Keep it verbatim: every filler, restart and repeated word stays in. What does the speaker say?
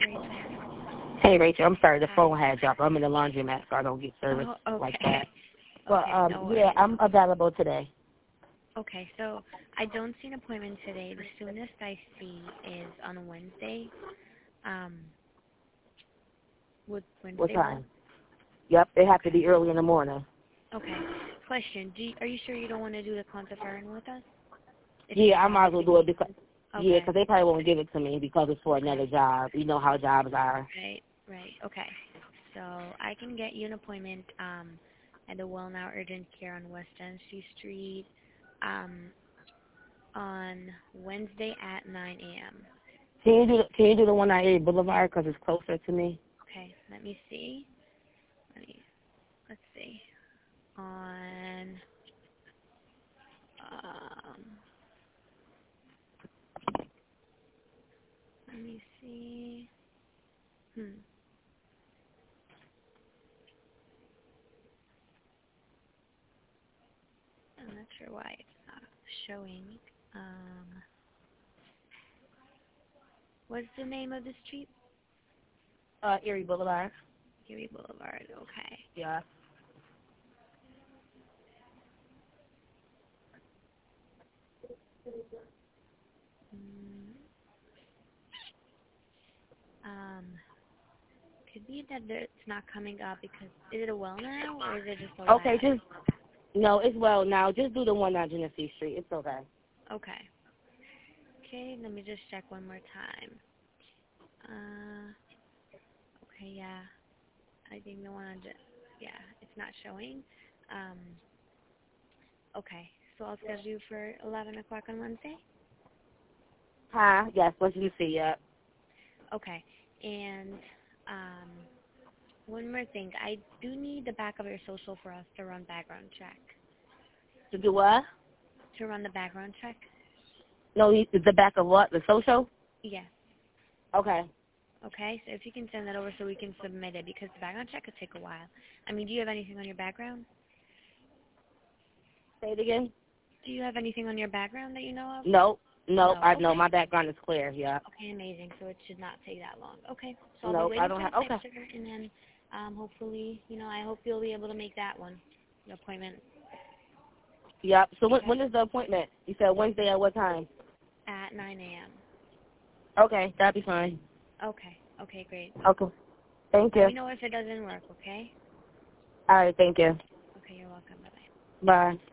Rachel. Hey, Rachel. I'm sorry. The Hi. phone had dropped. I'm in the laundromat, so I don't get service Oh, like okay. that. But, Okay, um, no yeah, worries. I'm available today. Okay, so I don't see an appointment today. The soonest I see is on Wednesday. Um, would What Wednesday work? time? Yep, it have to Okay. be early in the morning. Okay. Question: Do you, are you sure you don't want to do the quantiferin with us? If you Yeah, I have might as well everything. do it because, yeah, Okay. 'cause they probably won't give it to me because it's for Okay. another job. You know how jobs are. Right. Right. Okay. So I can get you an appointment um, at the Well Now Urgent Care on West Tennessee Street um, on Wednesday at nine a.m. Can you do Can you do the one on Erie Boulevard because it's closer to me? Okay. Let me see. Let me. Let's see. On. Um, let me see. Hmm. I'm not sure why it's not showing. Um, what's the name of the street? Uh, Erie Boulevard. Erie Boulevard. Okay. Yeah. Mm, um, could be that there- it's not coming up because is it a well now or is it just a Okay, lab? just no, it's well now. Just do the one on Genesee Street. It's okay. Okay. Okay. Let me just check one more time. Uh. Okay. Yeah. I think the one on just yeah, it's not showing. Um. Okay. So I'll schedule you for eleven o'clock on Wednesday. Huh? Yes. What did you see? Yep. Okay. And um, one more thing. I do need the back of your social for us to run background check. To do what? To run the background check? No, you- the back of what? The social? Yes. Okay. Okay. So if you can send that over so we can submit it because the background check could take a while. I mean, do you have anything on your background? Say it again. Do you have anything on your background that you know of? No. No, No. I know Okay. my background is clear. Yeah. Okay, amazing. So it should not take that long. Okay. So I'll be Nope, I waiting don't for have. the Okay. picture and then um, hopefully, you know, I hope you'll be able to make that one, the appointment. Yep. So when, Okay. when is the appointment? You said Wednesday at what time? At nine a.m. Okay, that'll be fine. Okay. Okay, great. Okay. Thank Let you. me know if it doesn't work, okay? All right. Thank you. Okay, you're welcome. Bye-bye. Bye.